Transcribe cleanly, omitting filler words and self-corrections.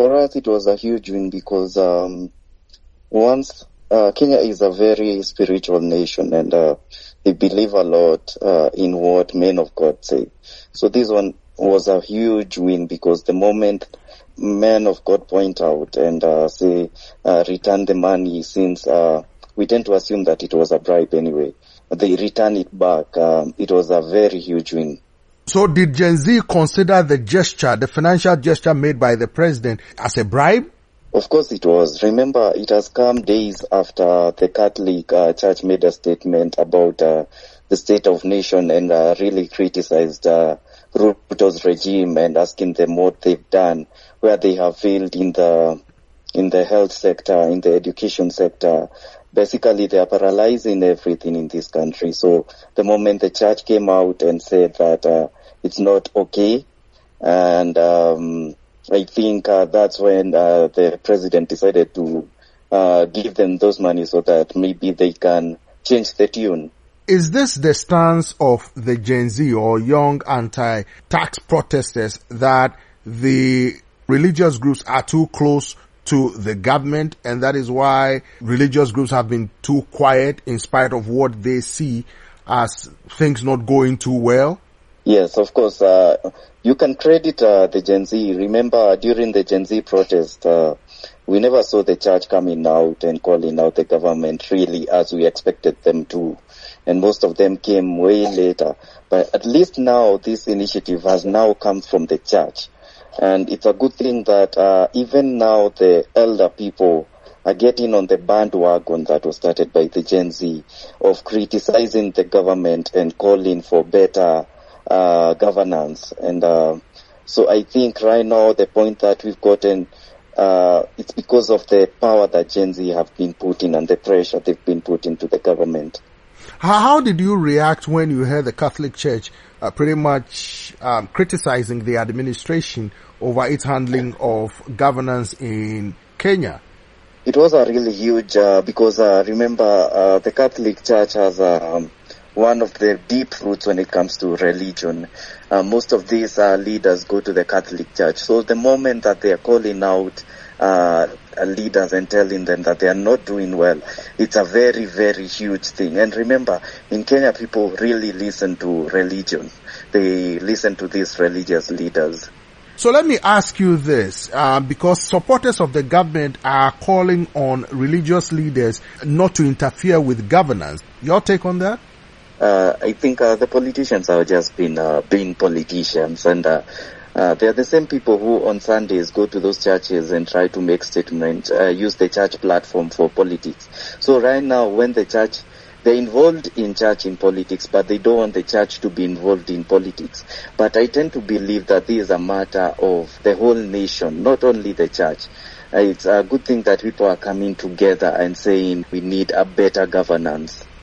For us, it was a huge win because once Kenya is a very spiritual nation, and they believe a lot in what men of God say. So this one was a huge win because the moment men of God point out and say return the money, since we tend to assume that it was a bribe anyway, they return it back. It was a very huge win. So did Gen Z consider the gesture, the financial gesture made by the president, as a bribe? Of course it was. Remember, it has come days after the Catholic Church made a statement about the state of nation and really criticized Ruto's regime and asking them what they've done, where they have failed in the health sector, in the education sector. Basically, they are paralyzing everything in this country. So the moment the church came out and said that it's not okay, and I think that's when the president decided to give them those money so that maybe they can change the tune. Is this the stance of the Gen Z or young anti-tax protesters, that the religious groups are too close to the government, and that is why religious groups have been too quiet in spite of what they see as things not going too well? Yes, of course. You can credit the Gen Z. Remember, during the Gen Z protest, we never saw the church coming out and calling out the government really as we expected them to. And most of them came way later. But at least now this initiative has now come from the church. And it's a good thing that even now the elder people are getting on the bandwagon that was started by the Gen Z of criticizing the government and calling for better governance. And so I think right now the point that we've gotten, it's because of the power that Gen Z have been putting and the pressure they've been putting to the government. How did you react when you heard the Catholic Church pretty much criticizing the administration over its handling of governance in Kenya? It was a really huge, because remember, the Catholic Church has one of the deep roots when it comes to religion. Most of these leaders go to the Catholic Church. So the moment that they are calling out leaders and telling them that they are not doing well, it's a very, very huge thing. And remember, in Kenya, people really listen to religion. They listen to these religious leaders. So let me ask you this, because supporters of the government are calling on religious leaders not to interfere with governance. Your take on that? I think the politicians have just been being politicians, and they're the same people who on Sundays go to those churches and try to make statements, use the church platform for politics. So right now, when the church, they're involved in church in politics, but they don't want the church to be involved in politics. But I tend to believe that this is a matter of the whole nation, not only the church. It's a good thing that people are coming together and saying we need a better governance.